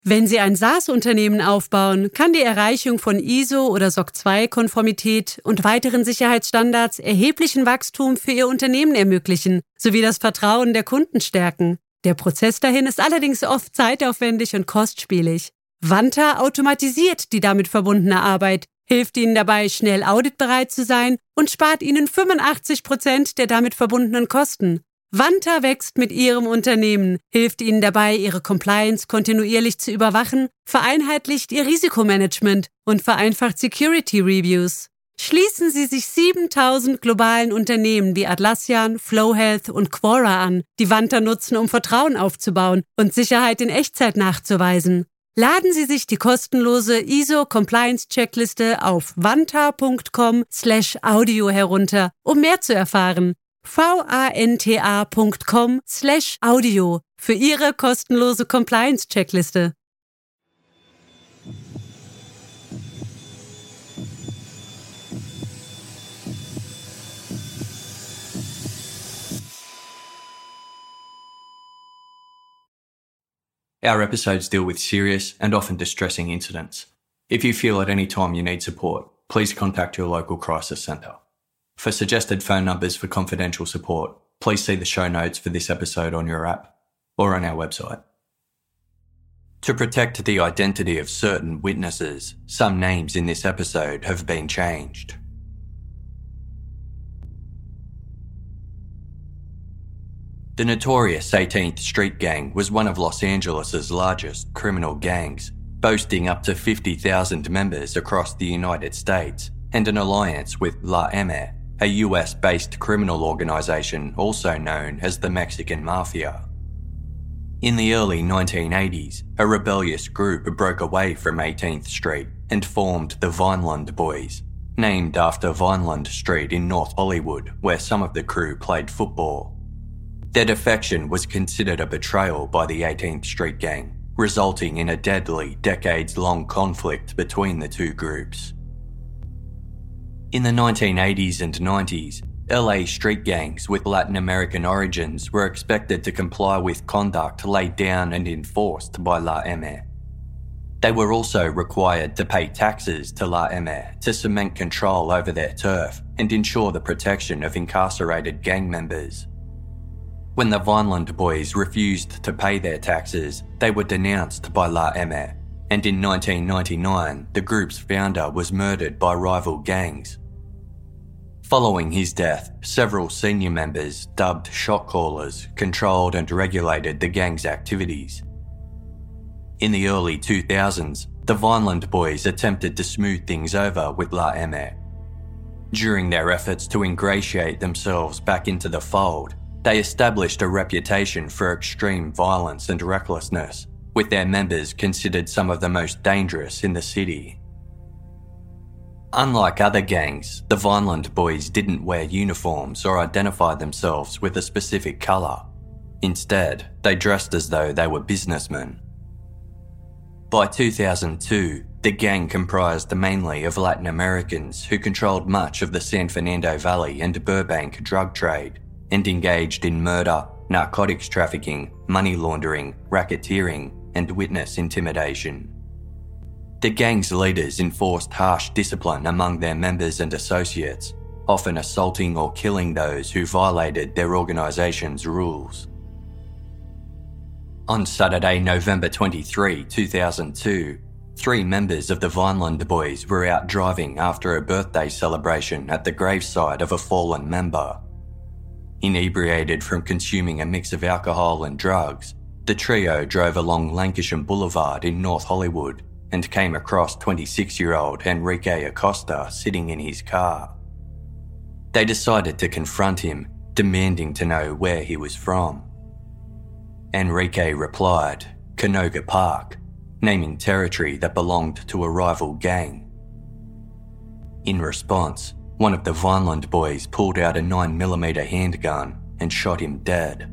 Wenn Sie ein SaaS-Unternehmen aufbauen, kann die Erreichung von ISO- oder SOC 2-Konformität und weiteren Sicherheitsstandards erheblichen Wachstum für Ihr Unternehmen ermöglichen, sowie das Vertrauen der Kunden stärken. Der Prozess dahin ist allerdings oft zeitaufwendig und kostspielig. Vanta automatisiert die damit verbundene Arbeit, hilft Ihnen dabei, schnell auditbereit zu sein und spart Ihnen 85% der damit verbundenen Kosten. Vanta wächst mit Ihrem Unternehmen, hilft Ihnen dabei, Ihre Compliance kontinuierlich zu überwachen, vereinheitlicht Ihr Risikomanagement und vereinfacht Security Reviews. Schließen Sie sich 7000 globalen Unternehmen wie Atlassian, FlowHealth und Quora an, die Vanta nutzen, um Vertrauen aufzubauen und Sicherheit in Echtzeit nachzuweisen. Laden Sie sich die kostenlose ISO-Compliance-Checkliste auf vanta.com/audio herunter, um mehr zu erfahren. vanta.com/audio für Ihre kostenlose Compliance-Checkliste. Our episodes deal with serious and often distressing incidents. If you feel at any time you need support, please contact your local crisis centre. For suggested phone numbers for confidential support, please see the show notes for this episode on your app or on our website. To protect the identity of certain witnesses, some names in this episode have been changed. The notorious 18th Street Gang was one of Los Angeles' largest criminal gangs, boasting up to 50,000 members across the United States and an alliance with La M.E., a US-based criminal organisation also known as the Mexican Mafia. In the early 1980s, a rebellious group broke away from 18th Street and formed the Vineland Boys, named after Vineland Street in North Hollywood, where some of the crew played football. Their defection was considered a betrayal by the 18th Street Gang, resulting in a deadly, decades-long conflict between the two groups. In the 1980s and 90s, LA street gangs with Latin American origins were expected to comply with conduct laid down and enforced by La M.E. They were also required to pay taxes to La M.E. to cement control over their turf and ensure the protection of incarcerated gang members. When the Vineland Boys refused to pay their taxes, they were denounced by La M.E., and in 1999, the group's founder was murdered by rival gangs. Following his death, several senior members, dubbed shot callers, controlled and regulated the gang's activities. In the early 2000s, the Vineland Boys attempted to smooth things over with La M.E. During their efforts to ingratiate themselves back into the fold, they established a reputation for extreme violence and recklessness, with their members considered some of the most dangerous in the city. Unlike other gangs, the Vineland Boys didn't wear uniforms or identify themselves with a specific colour. Instead, they dressed as though they were businessmen. By 2002, the gang comprised mainly of Latin Americans who controlled much of the San Fernando Valley and Burbank drug trade, and engaged in murder, narcotics trafficking, money laundering, racketeering, and witness intimidation. The gang's leaders enforced harsh discipline among their members and associates, often assaulting or killing those who violated their organisation's rules. On Saturday, November 23, 2002, 3 members of the Vineland Boys were out driving after a birthday celebration at the graveside of a fallen member. Inebriated from consuming a mix of alcohol and drugs, the trio drove along Lancashire Boulevard in North Hollywood and came across 26-year-old Enrique Acosta sitting in his car. They decided to confront him, demanding to know where he was from. Enrique replied, "Canoga Park," naming territory that belonged to a rival gang. In response, one of the Vineland Boys pulled out a 9mm handgun and shot him dead.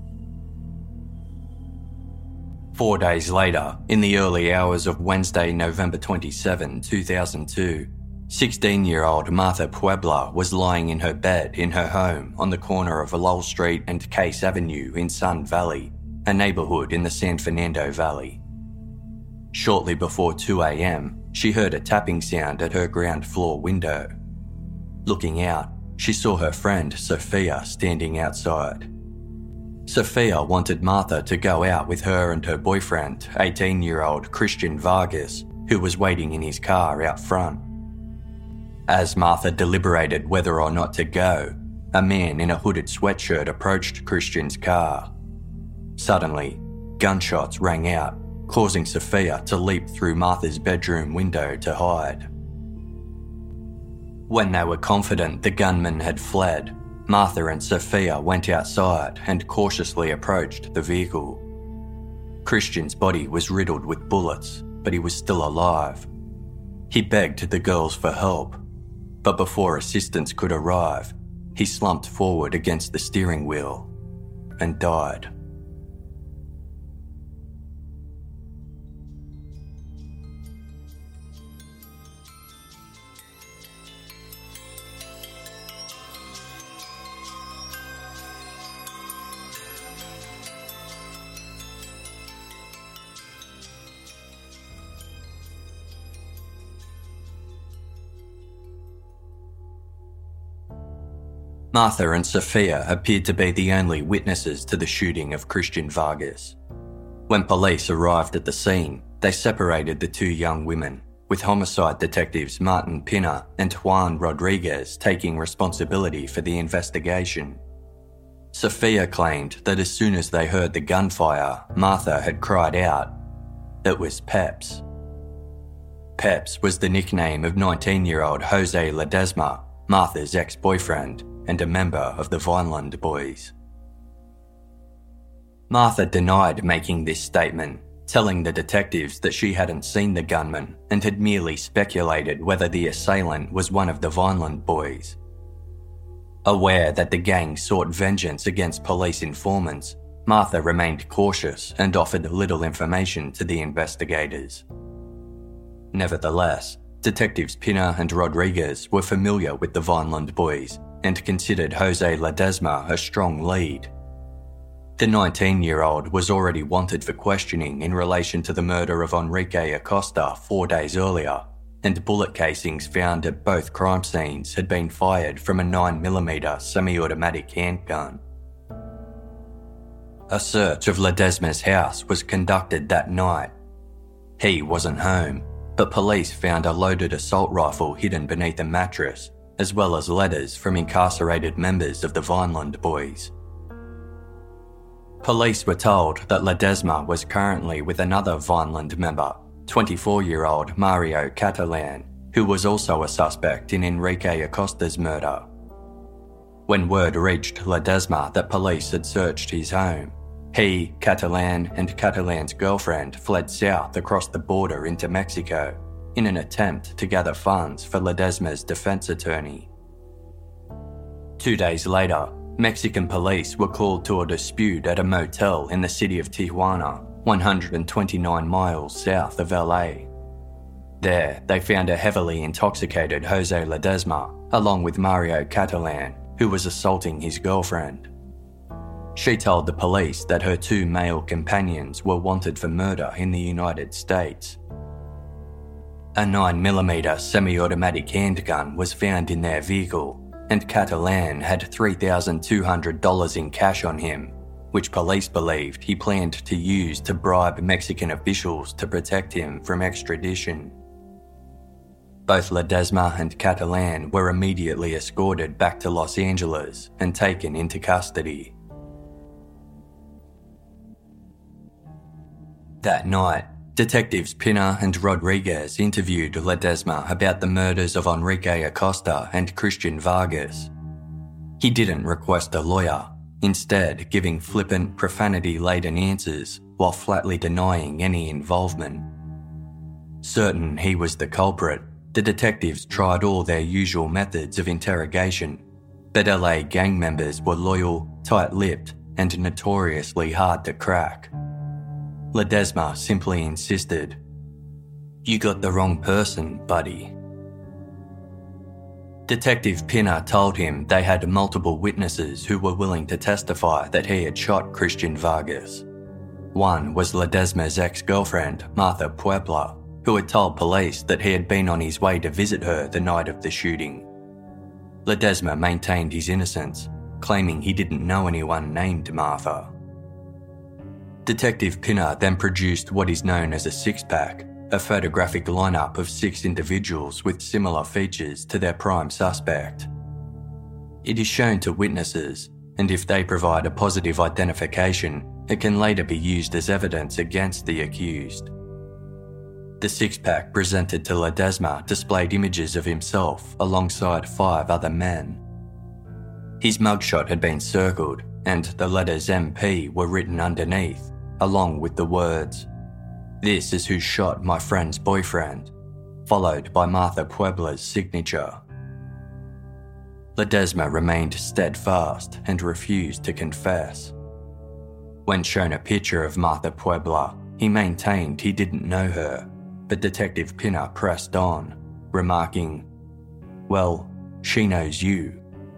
4 days later, in the early hours of Wednesday, November 27, 2002, 16-year-old Martha Puebla was lying in her bed in her home on the corner of Lowell Street and Case Avenue in Sun Valley, a neighbourhood in the San Fernando Valley. Shortly before 2 a.m, she heard a tapping sound at her ground floor window. Looking out, she saw her friend Sophia standing outside. Sophia wanted Martha to go out with her and her boyfriend, 18-year-old Christian Vargas, who was waiting in his car out front. As Martha deliberated whether or not to go, a man in a hooded sweatshirt approached Christian's car. Suddenly, gunshots rang out, causing Sophia to leap through Martha's bedroom window to hide. When they were confident the gunman had fled, Martha and Sophia went outside and cautiously approached the vehicle. Christian's body was riddled with bullets, but he was still alive. He begged the girls for help, but before assistance could arrive, he slumped forward against the steering wheel and died. Martha and Sophia appeared to be the only witnesses to the shooting of Christian Vargas. When police arrived at the scene, they separated the two young women, with homicide detectives Martin Pina and Juan Rodriguez taking responsibility for the investigation. Sophia claimed that as soon as they heard the gunfire, Martha had cried out. It was Peps. Peps was the nickname of 19-year-old Jose Ledesma, Martha's ex-boyfriend, and a member of the Vineland Boys. Martha denied making this statement, telling the detectives that she hadn't seen the gunman and had merely speculated whether the assailant was one of the Vineland Boys. Aware that the gang sought vengeance against police informants, Martha remained cautious and offered little information to the investigators. Nevertheless, Detectives Pina and Rodriguez were familiar with the Vineland Boys and considered Jose Ledesma a strong lead. The 19-year-old was already wanted for questioning in relation to the murder of Enrique Acosta 4 days earlier, and bullet casings found at both crime scenes had been fired from a 9mm semi-automatic handgun. A search of Ledesma's house was conducted that night. He wasn't home, but police found a loaded assault rifle hidden beneath a mattress, as well as letters from incarcerated members of the Vineland Boys. Police were told that Ledesma was currently with another Vineland member, 24-year-old Mario Catalan, who was also a suspect in Enrique Acosta's murder. When word reached Ledesma that police had searched his home, he, Catalan, and Catalan's girlfriend fled south across the border into Mexico in an attempt to gather funds for Ledesma's defense attorney. 2 days later, Mexican police were called to a dispute at a motel in the city of Tijuana, 129 miles south of LA. There, they found a heavily intoxicated Jose Ledesma, along with Mario Catalan, who was assaulting his girlfriend. She told the police that her 2 male companions were wanted for murder in the United States. A 9mm semi-automatic handgun was found in their vehicle, and Catalan had $3,200 in cash on him, which police believed he planned to use to bribe Mexican officials to protect him from extradition. Both Ledesma and Catalan were immediately escorted back to Los Angeles and taken into custody. That night, Detectives Pina and Rodriguez interviewed Ledesma about the murders of Enrique Acosta and Christian Vargas. He didn't request a lawyer, instead giving flippant, profanity-laden answers while flatly denying any involvement. Certain he was the culprit, the detectives tried all their usual methods of interrogation, but LA gang members were loyal, tight-lipped, and notoriously hard to crack. Ledesma simply insisted, "You got the wrong person, buddy." Detective Pina told him they had multiple witnesses who were willing to testify that he had shot Christian Vargas. One was Ledesma's ex-girlfriend, Martha Puebla, who had told police that he had been on his way to visit her the night of the shooting. Ledesma maintained his innocence, claiming he didn't know anyone named Martha. Detective Pinner then produced what is known as a six-pack, a photographic lineup of 6 individuals with similar features to their prime suspect. It is shown to witnesses, and if they provide a positive identification, it can later be used as evidence against the accused. The six-pack presented to Ledesma displayed images of himself alongside 5 other men. His mugshot had been circled, and the letters MP were written underneath, along with the words, "This is who shot my friend's boyfriend," followed by Martha Puebla's signature. Ledesma remained steadfast and refused to confess. When shown a picture of Martha Puebla, he maintained he didn't know her, but Detective Pinner pressed on, remarking, "Well, she knows you."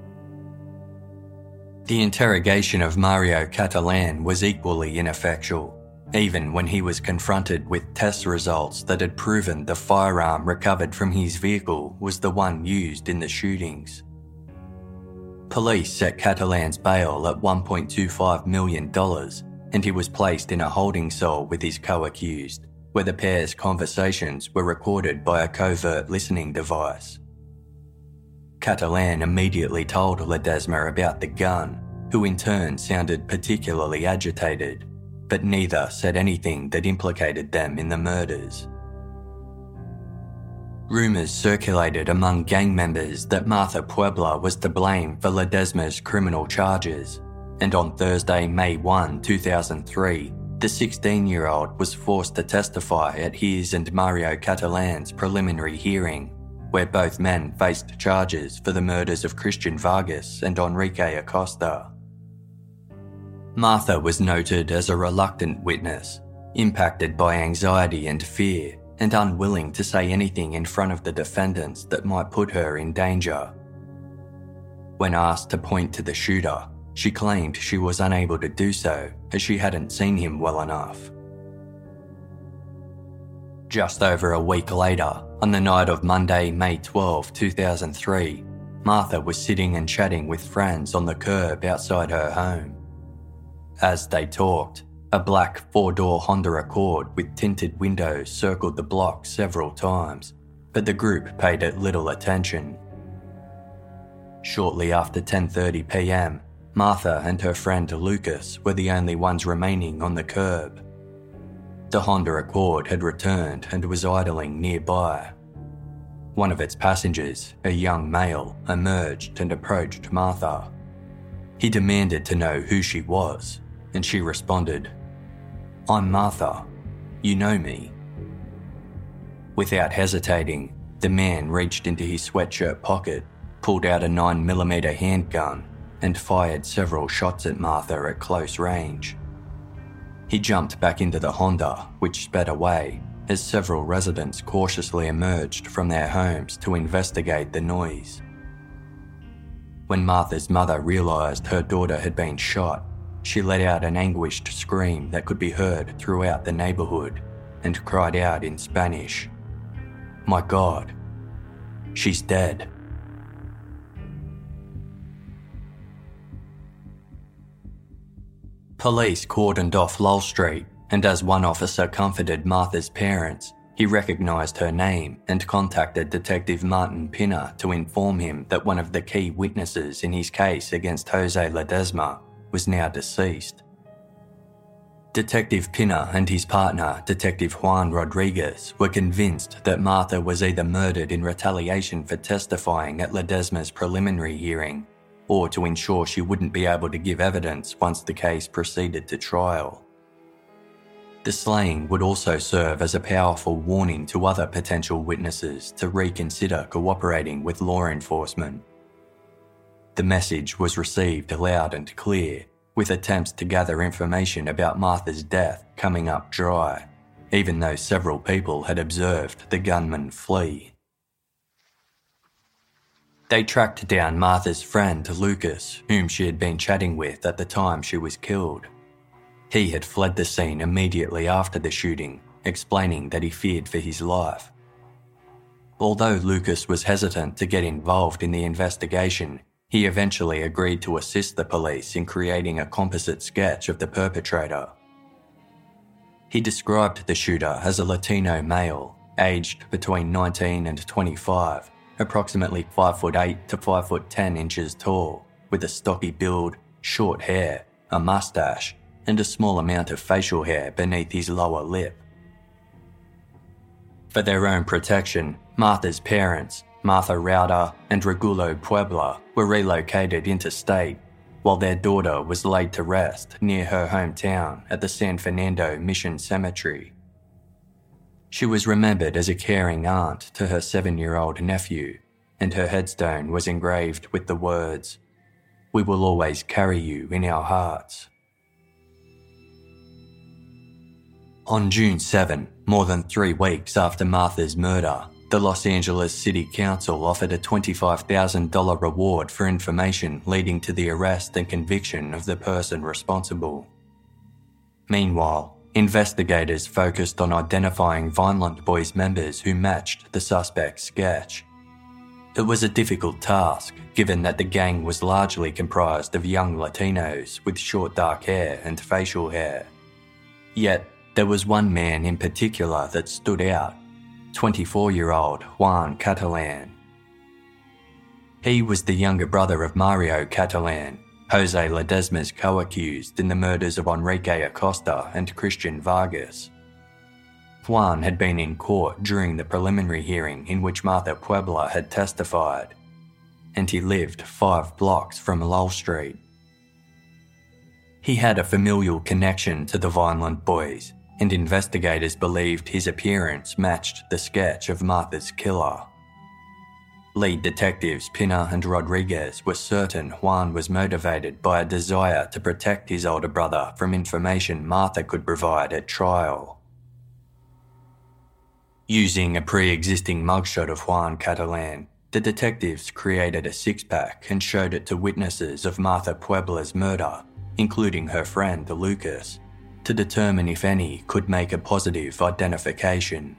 The interrogation of Mario Catalan was equally ineffectual, even when he was confronted with test results that had proven the firearm recovered from his vehicle was the one used in the shootings. Police set Catalan's bail at $1.25 million, and he was placed in a holding cell with his co-accused, where the pair's conversations were recorded by a covert listening device. Catalan immediately told Ledesma about the gun, who in turn sounded particularly agitated, but neither said anything that implicated them in the murders. Rumours circulated among gang members that Martha Puebla was to blame for Ledesma's criminal charges, and on Thursday, May 1, 2003, the 16-year-old was forced to testify at his and Mario Catalan's preliminary hearing, where both men faced charges for the murders of Christian Vargas and Enrique Acosta. Martha was noted as a reluctant witness, impacted by anxiety and fear, and unwilling to say anything in front of the defendants that might put her in danger. When asked to point to the shooter, she claimed she was unable to do so as she hadn't seen him well enough. Just over a week later, on the night of Monday, May 12, 2003, Martha was sitting and chatting with friends on the curb outside her home. As they talked, a black 4-door Honda Accord with tinted windows circled the block several times, but the group paid it little attention. Shortly after 10:30 p.m, Martha and her friend Lucas were the only ones remaining on the curb. The Honda Accord had returned and was idling nearby. One of its passengers, a young male, emerged and approached Martha. He demanded to know who she was, and she responded, "I'm Martha. You know me." Without hesitating, the man reached into his sweatshirt pocket, pulled out a 9mm handgun, and fired several shots at Martha at close range. He jumped back into the Honda, which sped away, as several residents cautiously emerged from their homes to investigate the noise. When Martha's mother realised her daughter had been shot, she let out an anguished scream that could be heard throughout the neighbourhood and cried out in Spanish, "My God, she's dead." Police cordoned off Lowell Street, and as one officer comforted Martha's parents, he recognised her name and contacted Detective Martin Pinner to inform him that one of the key witnesses in his case against Jose Ledesma was now deceased. Detective Pinner and his partner, Detective Juan Rodriguez, were convinced that Martha was either murdered in retaliation for testifying at Ledesma's preliminary hearing, or to ensure she wouldn't be able to give evidence once the case proceeded to trial. The slaying would also serve as a powerful warning to other potential witnesses to reconsider cooperating with law enforcement. The message was received loud and clear, with attempts to gather information about Martha's death coming up dry, even though several people had observed the gunman flee. They tracked down Martha's friend Lucas, whom she had been chatting with at the time she was killed. He had fled the scene immediately after the shooting, explaining that he feared for his life. Although Lucas was hesitant to get involved in the investigation, he eventually agreed to assist the police in creating a composite sketch of the perpetrator. He described the shooter as a Latino male, aged between 19 and 25, approximately 5'8" to 5'10" tall, with a stocky build, short hair, a mustache, and a small amount of facial hair beneath his lower lip. For their own protection, Martha's parents, Martha Rauda and Regulo Puebla, were relocated interstate, while their daughter was laid to rest near her hometown at the San Fernando Mission Cemetery. She was remembered as a caring aunt to her 7-year-old nephew, and her headstone was engraved with the words, "We will always carry you in our hearts." On June 7, more than 3 weeks after Martha's murder, the Los Angeles City Council offered a $25,000 reward for information leading to the arrest and conviction of the person responsible. Meanwhile, investigators focused on identifying Vineland Boys members who matched the suspect's sketch. It was a difficult task, given that the gang was largely comprised of young Latinos with short dark hair and facial hair. Yet, there was one man in particular that stood out, 24-year-old Juan Catalan. He was the younger brother of Mario Catalan, Jose Ledesma's co-accused in the murders of Enrique Acosta and Christian Vargas. Juan had been in court during the preliminary hearing in which Martha Puebla had testified, and he lived 5 blocks from Lowell Street. He had a familial connection to the Vineland Boys, and investigators believed his appearance matched the sketch of Martha's killer. Lead detectives Pina and Rodriguez were certain Juan was motivated by a desire to protect his older brother from information Martha could provide at trial. Using a pre-existing mugshot of Juan Catalan, the detectives created a 6-pack and showed it to witnesses of Martha Puebla's murder, including her friend Lucas, to determine if any could make a positive identification.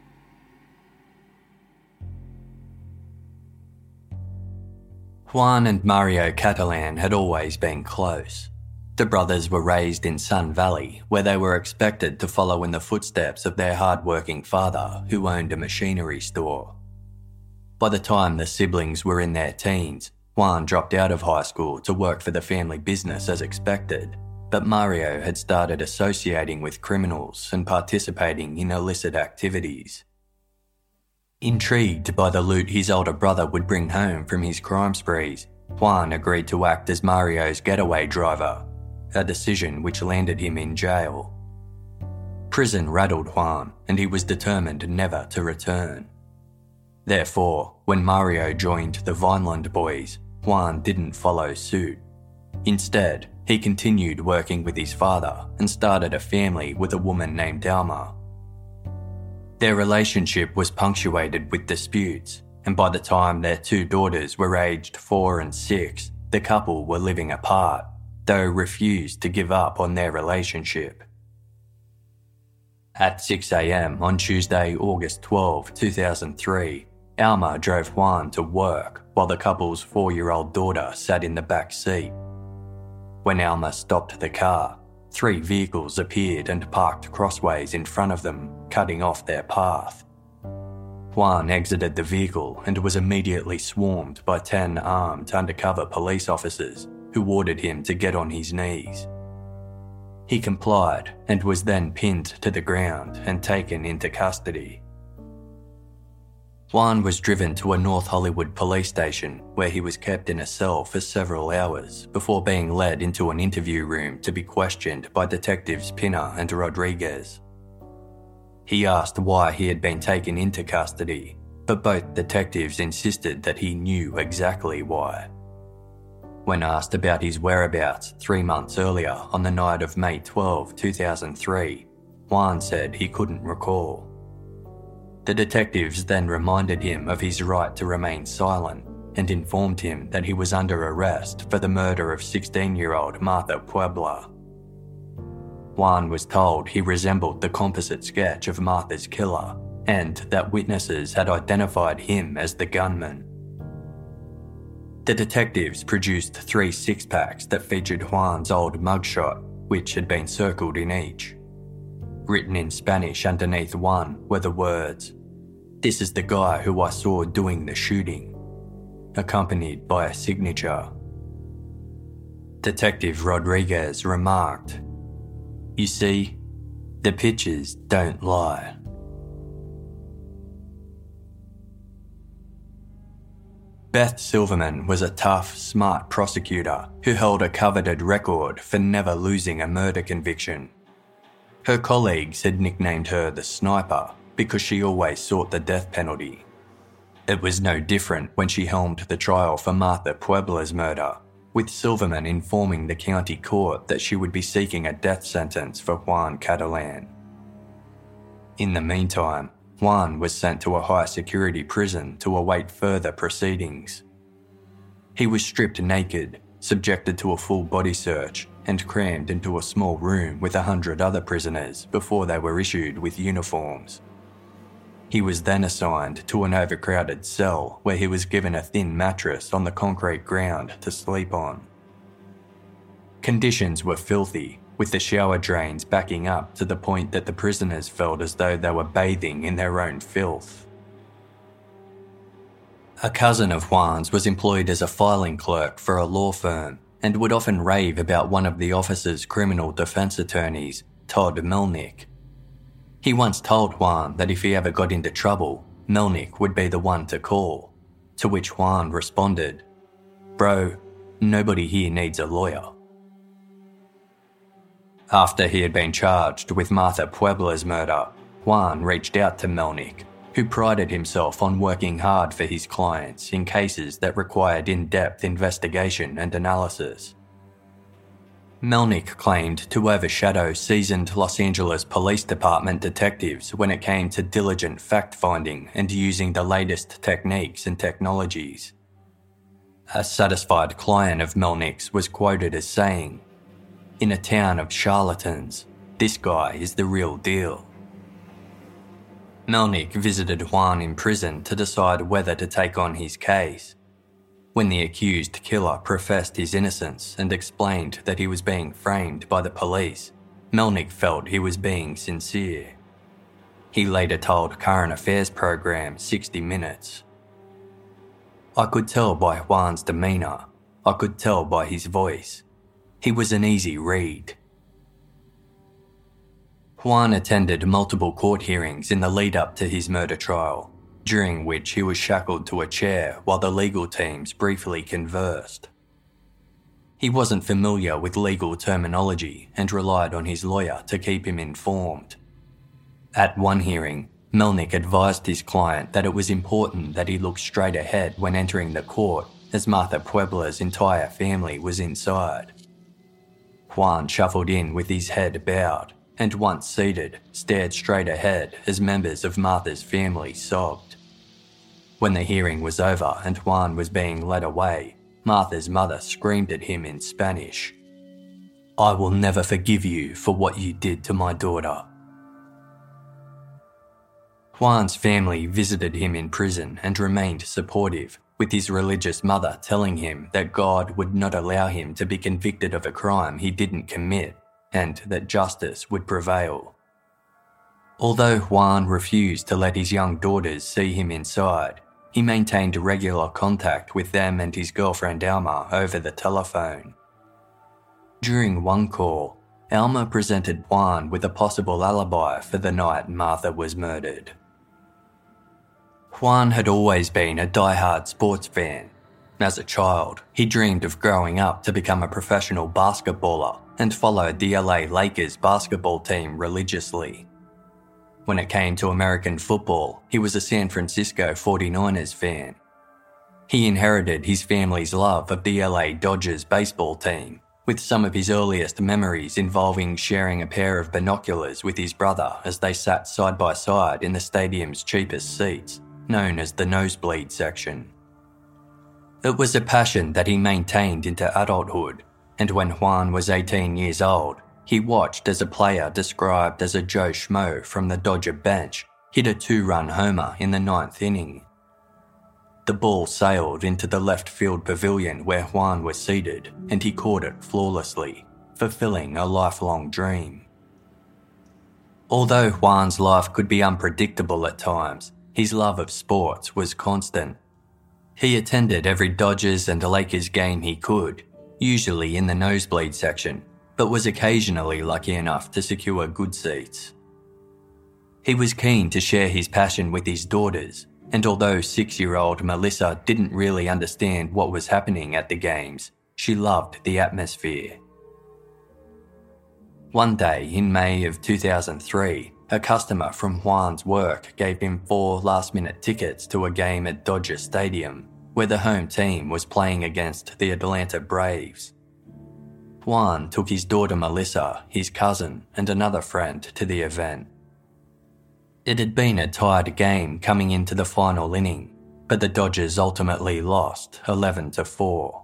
Juan and Mario Catalan had always been close. The brothers were raised in Sun Valley, where they were expected to follow in the footsteps of their hard-working father, who owned a machinery store. By the time the siblings were in their teens, Juan dropped out of high school to work for the family business as expected, but Mario had started associating with criminals and participating in illicit activities. Intrigued by the loot his older brother would bring home from his crime sprees, Juan agreed to act as Mario's getaway driver, a decision which landed him in jail. Prison rattled Juan, and he was determined never to return. Therefore, when Mario joined the Vineland Boys, Juan didn't follow suit. Instead, he continued working with his father and started a family with a woman named Alma. Their relationship was punctuated with disputes, and by the time their 2 daughters were aged 4 and 6, the couple were living apart, though refused to give up on their relationship. At 6 a.m. on Tuesday, August 12, 2003, Alma drove Juan to work while the couple's 4-year-old daughter sat in the back seat. When Alma stopped the car, 3 vehicles appeared and parked crossways in front of them, cutting off their path. Juan exited the vehicle and was immediately swarmed by 10 armed undercover police officers who ordered him to get on his knees. He complied and was then pinned to the ground and taken into custody. Juan was driven to a North Hollywood police station where he was kept in a cell for several hours before being led into an interview room to be questioned by detectives Pina and Rodriguez. He asked why he had been taken into custody, but both detectives insisted that he knew exactly why. When asked about his whereabouts 3 months earlier on the night of May 12, 2003, Juan said he couldn't recall. The detectives then reminded him of his right to remain silent and informed him that he was under arrest for the murder of 16-year-old Martha Puebla. Juan was told he resembled the composite sketch of Martha's killer and that witnesses had identified him as the gunman. The detectives produced 3 six-packs that featured Juan's old mugshot, which had been circled in each. Written in Spanish underneath one were the words, "This is the guy who I saw doing the shooting," accompanied by a signature. Detective Rodriguez remarked, "You see, the pictures don't lie." Beth Silverman was a tough, smart prosecutor who held a coveted record for never losing a murder conviction. Her colleagues had nicknamed her the Sniper because she always sought the death penalty. It was no different when she helmed the trial for Martha Puebla's murder, with Silverman informing the county court that she would be seeking a death sentence for Juan Catalan. In the meantime, Juan was sent to a high-security prison to await further proceedings. He was stripped naked, subjected to a full body search, and crammed into a small room with 100 other prisoners before they were issued with uniforms. He was then assigned to an overcrowded cell where he was given a thin mattress on the concrete ground to sleep on. Conditions were filthy, with the shower drains backing up to the point that the prisoners felt as though they were bathing in their own filth. A cousin of Juan's was employed as a filing clerk for a law firm and would often rave about one of the office's criminal defense attorneys, Todd Melnick. He once told Juan that if he ever got into trouble, Melnick would be the one to call, to which Juan responded, "Bro, nobody here needs a lawyer." After he had been charged with Martha Puebla's murder, Juan reached out to Melnick, who prided himself on working hard for his clients in cases that required in-depth investigation and analysis. Melnick claimed to overshadow seasoned Los Angeles Police Department detectives when it came to diligent fact-finding and using the latest techniques and technologies. A satisfied client of Melnick's was quoted as saying, "In a town of charlatans, this guy is the real deal." Melnick visited Juan in prison to decide whether to take on his case. When the accused killer professed his innocence and explained that he was being framed by the police, Melnick felt he was being sincere. He later told current affairs program 60 Minutes, "I could tell by Juan's demeanour. I could tell by his voice. He was an easy read." Juan attended multiple court hearings in the lead-up to his murder trial, during which he was shackled to a chair while the legal teams briefly conversed. He wasn't familiar with legal terminology and relied on his lawyer to keep him informed. At one hearing, Melnick advised his client that it was important that he look straight ahead when entering the court, as Martha Puebla's entire family was inside. Juan shuffled in with his head bowed, and once seated, stared straight ahead as members of Martha's family sobbed. When the hearing was over and Juan was being led away, Martha's mother screamed at him in Spanish, "I will never forgive you for what you did to my daughter." Juan's family visited him in prison and remained supportive, with his religious mother telling him that God would not allow him to be convicted of a crime he didn't commit, and that justice would prevail. Although Juan refused to let his young daughters see him inside, he maintained regular contact with them and his girlfriend Alma over the telephone. During one call, Alma presented Juan with a possible alibi for the night Martha was murdered. Juan had always been a die-hard sports fan. As a child, he dreamed of growing up to become a professional basketballer and followed the LA Lakers basketball team religiously. When it came to American football, he was a San Francisco 49ers fan. He inherited his family's love of the LA Dodgers baseball team, with some of his earliest memories involving sharing a pair of binoculars with his brother as they sat side by side in the stadium's cheapest seats, known as the nosebleed section. It was a passion that he maintained into adulthood, and when Juan was 18 years old, He watched as a player described as a Joe Schmo from the Dodger bench hit a 2-run homer in the 9th inning. The ball sailed into the left field pavilion where Juan was seated, and he caught it flawlessly, fulfilling a lifelong dream. Although Juan's life could be unpredictable at times, his love of sports was constant. He attended every Dodgers and Lakers game he could, usually in the nosebleed section, but was occasionally lucky enough to secure good seats. He was keen to share his passion with his daughters, and although 6-year-old Melissa didn't really understand what was happening at the games, she loved the atmosphere. One day in May of 2003, a customer from Juan's work gave him 4 last-minute tickets to a game at Dodger Stadium, where the home team was playing against the Atlanta Braves. Juan took his daughter Melissa, his cousin, and another friend to the event. It had been a tied game coming into the final inning, but the Dodgers ultimately lost 11-4.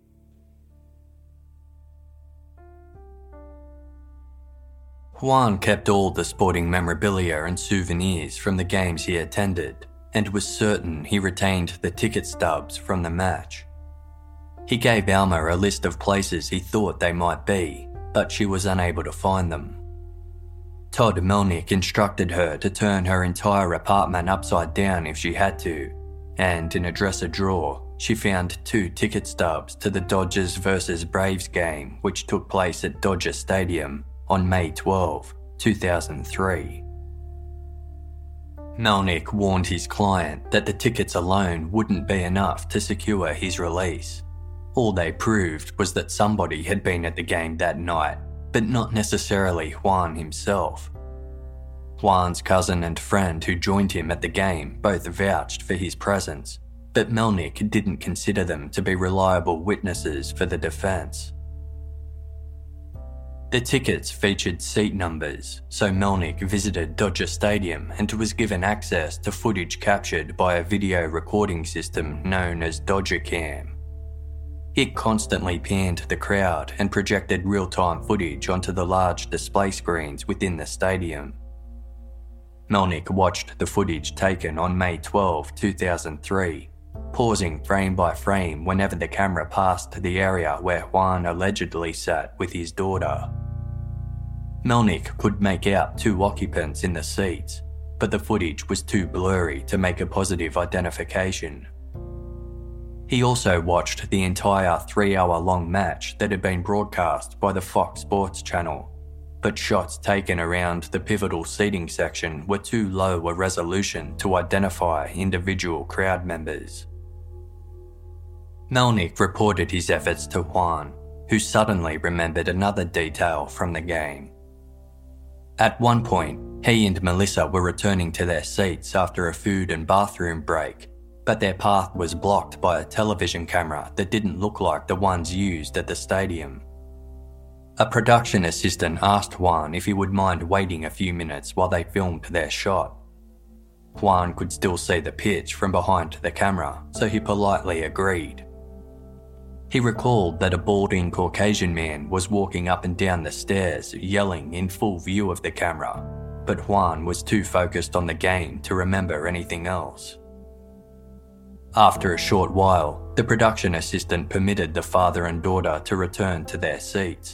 Juan kept all the sporting memorabilia and souvenirs from the games he attended, and was certain he retained the ticket stubs from the match. He gave Alma a list of places he thought they might be, but she was unable to find them. Todd Melnick instructed her to turn her entire apartment upside down if she had to, and in a dresser drawer, she found 2 ticket stubs to the Dodgers vs Braves game, which took place at Dodger Stadium on May 12, 2003. Melnick warned his client that the tickets alone wouldn't be enough to secure his release. All they proved was that somebody had been at the game that night, but not necessarily Juan himself. Juan's cousin and friend who joined him at the game both vouched for his presence, but Melnick didn't consider them to be reliable witnesses for the defense. The tickets featured seat numbers, so Melnick visited Dodger Stadium and was given access to footage captured by a video recording system known as DodgerCam. It constantly panned the crowd and projected real-time footage onto the large display screens within the stadium. Melnick watched the footage taken on May 12, 2003, pausing frame by frame whenever the camera passed the area where Juan allegedly sat with his daughter. Melnick could make out 2 occupants in the seats, but the footage was too blurry to make a positive identification. He also watched the entire 3-hour-long match that had been broadcast by the Fox Sports channel, but shots taken around the pivotal seating section were too low a resolution to identify individual crowd members. Melnick reported his efforts to Juan, who suddenly remembered another detail from the game. At one point, he and Melissa were returning to their seats after a food and bathroom break, but their path was blocked by a television camera that didn't look like the ones used at the stadium. A production assistant asked Juan if he would mind waiting a few minutes while they filmed their shot. Juan could still see the pitch from behind the camera, so he politely agreed. He recalled that a balding Caucasian man was walking up and down the stairs yelling in full view of the camera, but Juan was too focused on the game to remember anything else. After a short while, the production assistant permitted the father and daughter to return to their seats.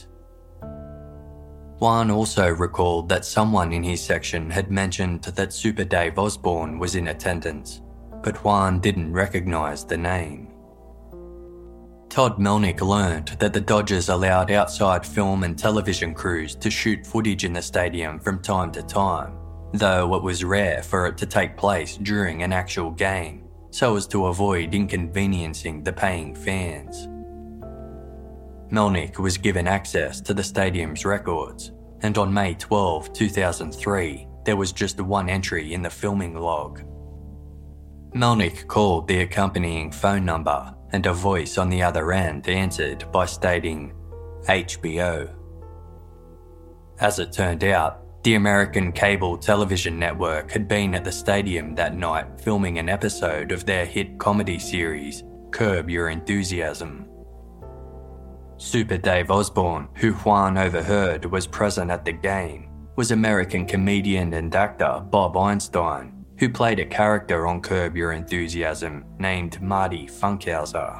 Juan also recalled that someone in his section had mentioned that Super Dave Osborne was in attendance, but Juan didn't recognise the name. Todd Melnick learned that the Dodgers allowed outside film and television crews to shoot footage in the stadium from time to time, though it was rare for it to take place during an actual game, so as to avoid inconveniencing the paying fans. Melnick was given access to the stadium's records, and on May 12, 2003, there was just 1 entry in the filming log. Melnick called the accompanying phone number, and a voice on the other end answered by stating, HBO. As it turned out, the American cable television network had been at the stadium that night filming an episode of their hit comedy series, Curb Your Enthusiasm. Super Dave Osborne, who Juan overheard was present at the game, was American comedian and actor Bob Einstein, who played a character on Curb Your Enthusiasm named Marty Funkhauser.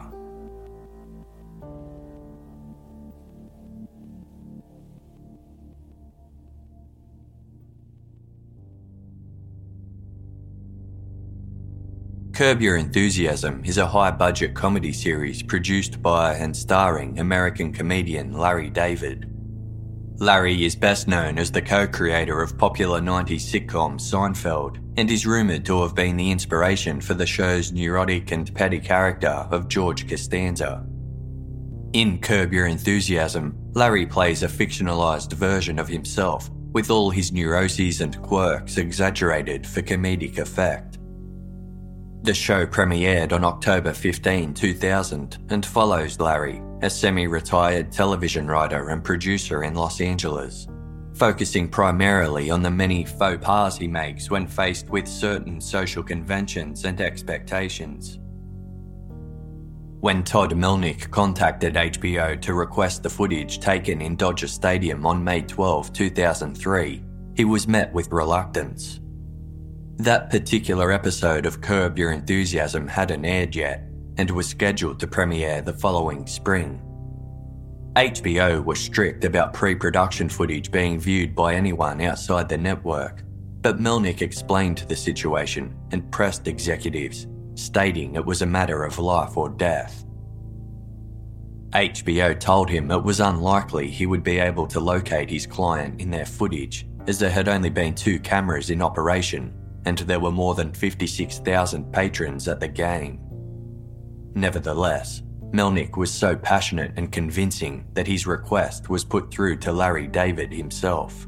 Curb Your Enthusiasm is a high-budget comedy series produced by and starring American comedian Larry David. Larry is best known as the co-creator of popular 90s sitcom Seinfeld and is rumoured to have been the inspiration for the show's neurotic and petty character of George Costanza. In Curb Your Enthusiasm, Larry plays a fictionalised version of himself, with all his neuroses and quirks exaggerated for comedic effect. The show premiered on October 15, 2000 and follows Larry, a semi-retired television writer and producer in Los Angeles, focusing primarily on the many faux pas he makes when faced with certain social conventions and expectations. When Todd Melnick contacted HBO to request the footage taken in Dodger Stadium on May 12, 2003, he was met with reluctance. That particular episode of Curb Your Enthusiasm hadn't aired yet and was scheduled to premiere the following spring. HBO was strict about pre-production footage being viewed by anyone outside the network, but Melnick explained the situation and pressed executives, stating it was a matter of life or death. HBO told him it was unlikely he would be able to locate his client in their footage, as there had only been 2 cameras in operation and there were more than 56,000 patrons at the game. Nevertheless, Melnick was so passionate and convincing that his request was put through to Larry David himself.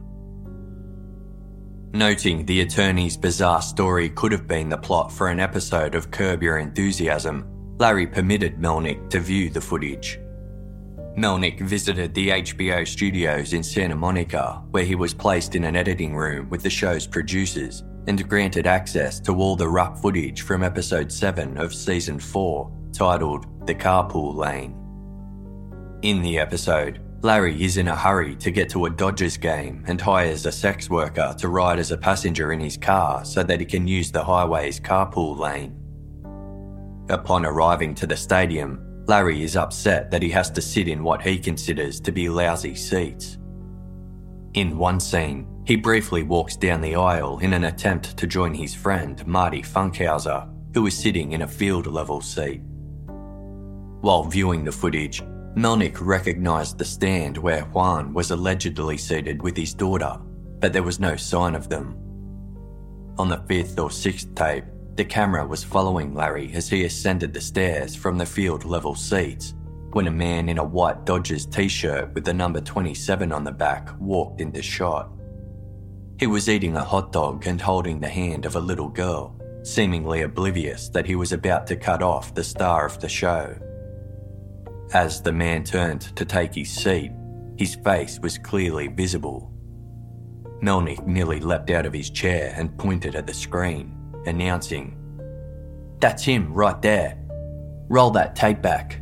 Noting the attorney's bizarre story could have been the plot for an episode of Curb Your Enthusiasm, Larry permitted Melnick to view the footage. Melnick visited the HBO studios in Santa Monica, where he was placed in an editing room with the show's producers and granted access to all the rough footage from episode 7 of season 4, titled The Carpool Lane. In the episode, Larry is in a hurry to get to a Dodgers game and hires a sex worker to ride as a passenger in his car so that he can use the highway's carpool lane. Upon arriving to the stadium, Larry is upset that he has to sit in what he considers to be lousy seats. In one scene, he briefly walks down the aisle in an attempt to join his friend Marty Funkhauser, who is sitting in a field-level seat. While viewing the footage, Melnick recognised the stand where Juan was allegedly seated with his daughter, but there was no sign of them. On the 5th or 6th tape, the camera was following Larry as he ascended the stairs from the field-level seats, when a man in a white Dodgers t-shirt with the number 27 on the back walked into shot. He was eating a hot dog and holding the hand of a little girl, seemingly oblivious that he was about to cut off the star of the show. As the man turned to take his seat, his face was clearly visible. Melnick nearly leapt out of his chair and pointed at the screen, announcing, "That's him right there. Roll that tape back."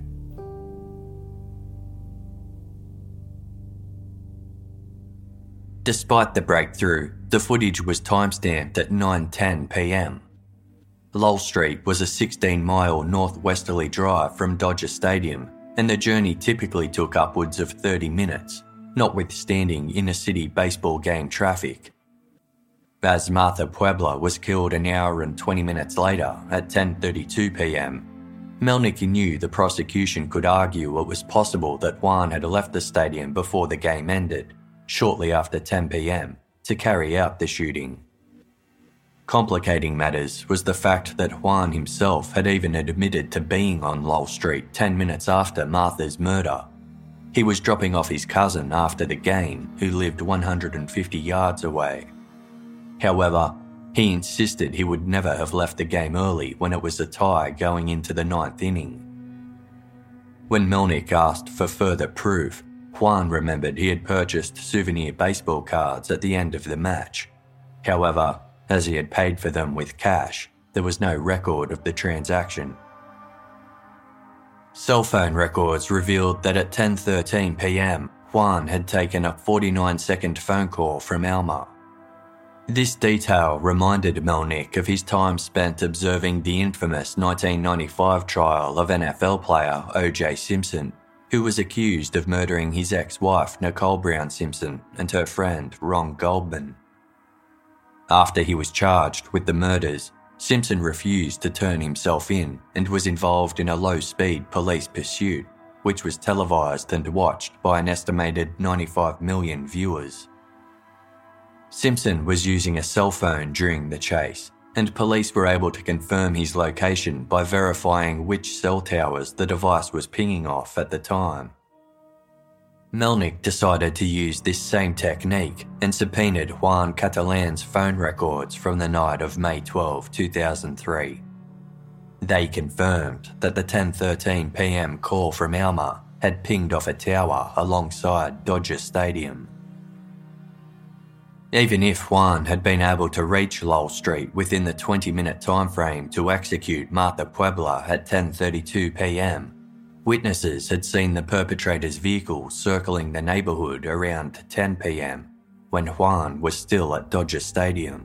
Despite the breakthrough, the footage was timestamped at 9:10 p.m. Lowell Street was a 16-mile northwesterly drive from Dodger Stadium, and the journey typically took upwards of 30 minutes, notwithstanding inner-city baseball game traffic. As Martha Puebla was killed an hour and 20 minutes later at 10:32 p.m, Melnick knew the prosecution could argue it was possible that Juan had left the stadium before the game ended, shortly after 10 p.m, to carry out the shooting. Complicating matters was the fact that Juan himself had even admitted to being on Lowell Street 10 minutes after Martha's murder. He was dropping off his cousin after the game, who lived 150 yards away. However, he insisted he would never have left the game early when it was a tie going into the 9th inning. When Melnick asked for further proof, Juan remembered he had purchased souvenir baseball cards at the end of the match. However, as he had paid for them with cash, there was no record of the transaction. Cell phone records revealed that at 10:13 p.m, Juan had taken a 49-second phone call from Alma. This detail reminded Melnick of his time spent observing the infamous 1995 trial of NFL player O.J. Simpson, who was accused of murdering his ex-wife Nicole Brown Simpson and her friend Ron Goldman. After he was charged with the murders, Simpson refused to turn himself in and was involved in a low-speed police pursuit, which was televised and watched by an estimated 95 million viewers. Simpson was using a cell phone during the chase, and police were able to confirm his location by verifying which cell towers the device was pinging off at the time. Melnick decided to use this same technique and subpoenaed Juan Catalan's phone records from the night of May 12, 2003. They confirmed that the 10:13 p.m. call from Alma had pinged off a tower alongside Dodger Stadium. Even if Juan had been able to reach Lowell Street within the 20-minute timeframe to execute Martha Puebla at 10:32 p.m, witnesses had seen the perpetrator's vehicle circling the neighbourhood around 10 p.m, when Juan was still at Dodger Stadium.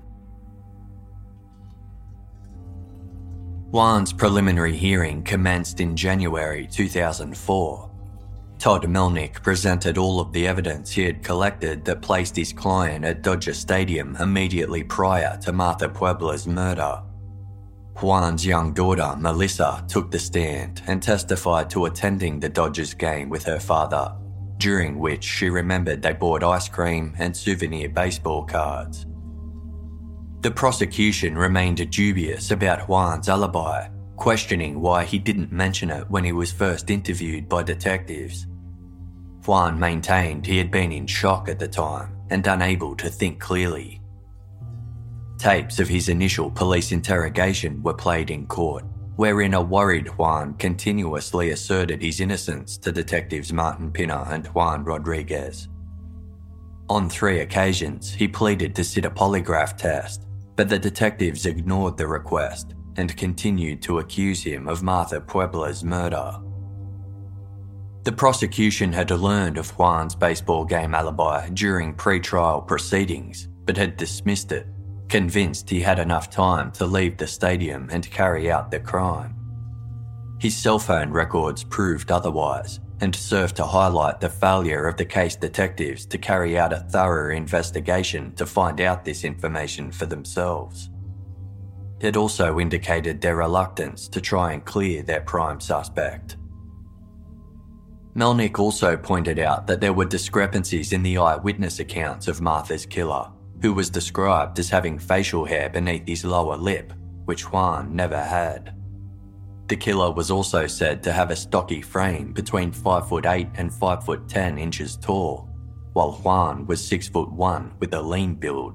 Juan's preliminary hearing commenced in January 2004. Todd Melnick presented all of the evidence he had collected that placed his client at Dodger Stadium immediately prior to Martha Puebla's murder. Juan's young daughter, Melissa, took the stand and testified to attending the Dodgers game with her father, during which she remembered they bought ice cream and souvenir baseball cards. The prosecution remained dubious about Juan's alibi, questioning why he didn't mention it when he was first interviewed by detectives. Juan maintained he had been in shock at the time and unable to think clearly. Tapes of his initial police interrogation were played in court, wherein a worried Juan continuously asserted his innocence to detectives Martin Pinner and Juan Rodriguez. On 3 occasions, he pleaded to sit a polygraph test, but the detectives ignored the request and continued to accuse him of Martha Puebla's murder. The prosecution had learned of Juan's baseball game alibi during pre-trial proceedings, but had dismissed it, convinced he had enough time to leave the stadium and carry out the crime. His cell phone records proved otherwise, and served to highlight the failure of the case detectives to carry out a thorough investigation to find out this information for themselves. It also indicated their reluctance to try and clear their prime suspect. Melnick also pointed out that there were discrepancies in the eyewitness accounts of Martha's killer, who was described as having facial hair beneath his lower lip, which Juan never had. The killer was also said to have a stocky frame between 5'8" and 5'10" inches tall, while Juan was 6'1" with a lean build.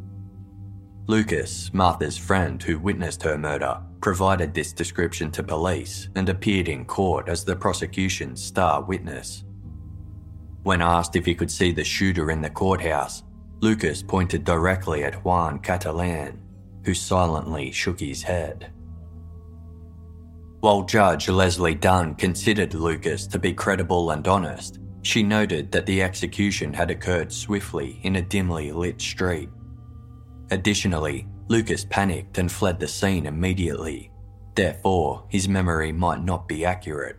Lucas, Martha's friend who witnessed her murder, provided this description to police and appeared in court as the prosecution's star witness. When asked if he could see the shooter in the courthouse, Lucas pointed directly at Juan Catalan, who silently shook his head. While Judge Leslie Dunn considered Lucas to be credible and honest, she noted that the execution had occurred swiftly in a dimly lit street. Additionally, Lucas panicked and fled the scene immediately. Therefore, his memory might not be accurate.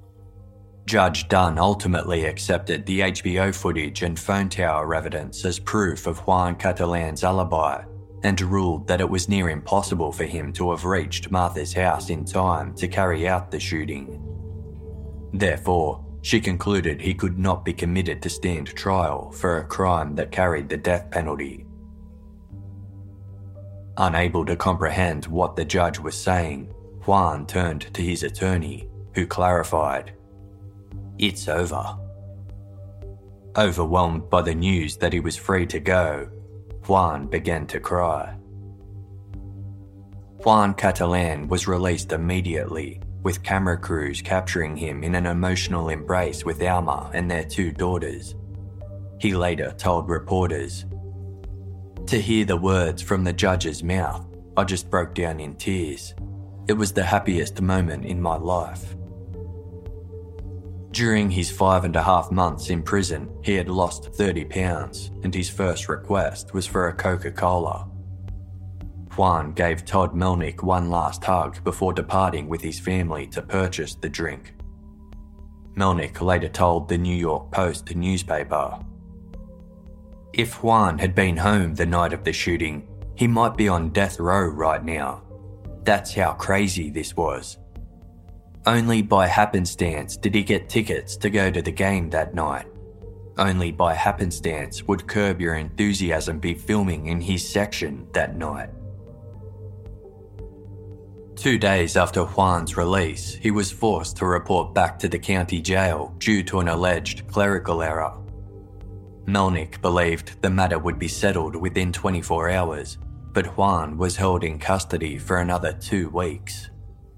Judge Dunn ultimately accepted the HBO footage and phone tower evidence as proof of Juan Catalan's alibi and ruled that it was near impossible for him to have reached Martha's house in time to carry out the shooting. Therefore, she concluded he could not be committed to stand trial for a crime that carried the death penalty. Unable to comprehend what the judge was saying, Juan turned to his attorney, who clarified, "It's over." Overwhelmed by the news that he was free to go, Juan began to cry. Juan Catalan was released immediately, with camera crews capturing him in an emotional embrace with Alma and their 2 daughters. He later told reporters, "To hear the words from the judge's mouth, I just broke down in tears. It was the happiest moment in my life." During his 5.5 months in prison, he had lost 30 pounds, and his first request was for a Coca-Cola. Juan gave Todd Melnick one last hug before departing with his family to purchase the drink. Melnick later told the New York Post newspaper, "If Juan had been home the night of the shooting, he might be on death row right now. That's how crazy this was. Only by happenstance did he get tickets to go to the game that night. Only by happenstance would Curb Your Enthusiasm be filming in his section that night." 2 days after Juan's release, he was forced to report back to the county jail due to an alleged clerical error. Melnick believed the matter would be settled within 24 hours, but Juan was held in custody for another 2 weeks.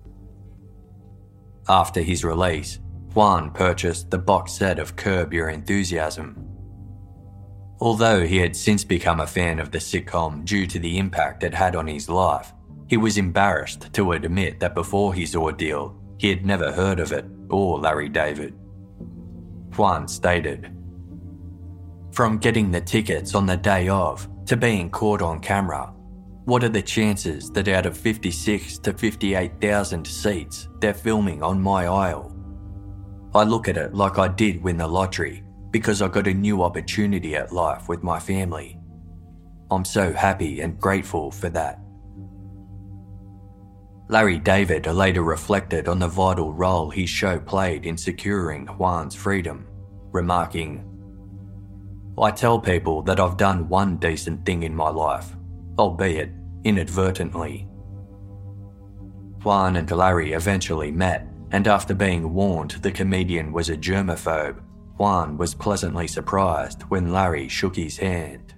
After his release, Juan purchased the box set of Curb Your Enthusiasm. Although he had since become a fan of the sitcom due to the impact it had on his life, he was embarrassed to admit that before his ordeal, he had never heard of it or Larry David. Juan stated, "From getting the tickets on the day of to being caught on camera, what are the chances that out of 56 to 58,000 seats, they're filming on my aisle? I look at it like I did win the lottery because I got a new opportunity at life with my family. I'm so happy and grateful for that." Larry David later reflected on the vital role his show played in securing Juan's freedom, remarking, "I tell people that I've done one decent thing in my life, albeit inadvertently." Juan and Larry eventually met, and after being warned the comedian was a germaphobe, Juan was pleasantly surprised when Larry shook his hand.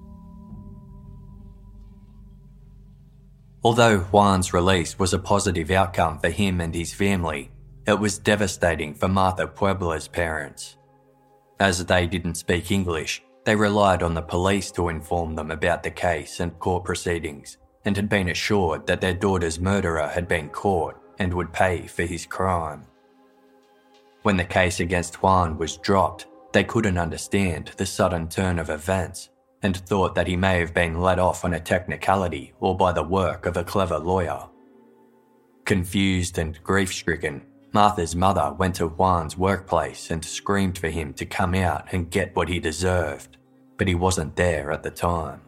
Although Juan's release was a positive outcome for him and his family, it was devastating for Martha Puebla's parents. As they didn't speak English, they relied on the police to inform them about the case and court proceedings, and had been assured that their daughter's murderer had been caught and would pay for his crime. When the case against Juan was dropped, they couldn't understand the sudden turn of events, and thought that he may have been let off on a technicality or by the work of a clever lawyer. Confused and grief-stricken, Martha's mother went to Juan's workplace and screamed for him to come out and get what he deserved, but he wasn't there at the time.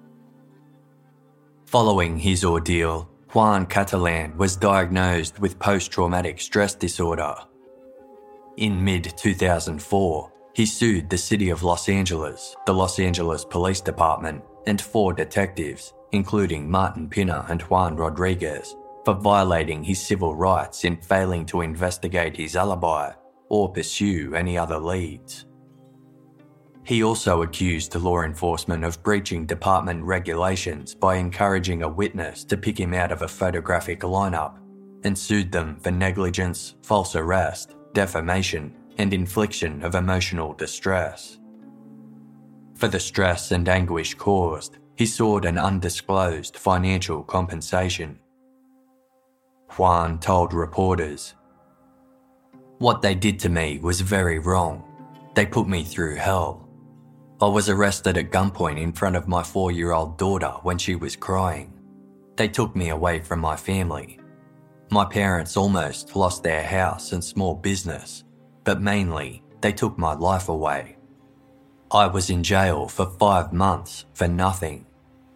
Following his ordeal, Juan Catalan was diagnosed with post-traumatic stress disorder. In mid-2004, he sued the City of Los Angeles, the Los Angeles Police Department, and 4 detectives, including Martin Pina and Juan Rodriguez, for violating his civil rights in failing to investigate his alibi or pursue any other leads. He also accused law enforcement of breaching department regulations by encouraging a witness to pick him out of a photographic lineup, and sued them for negligence, false arrest, defamation, and infliction of emotional distress. For the stress and anguish caused, he sought an undisclosed financial compensation. Juan told reporters, "What they did to me was very wrong. They put me through hell. I was arrested at gunpoint in front of my 4-year-old daughter when she was crying. They took me away from my family. My parents almost lost their house and small business, but mainly they took my life away. I was in jail for 5 months for nothing."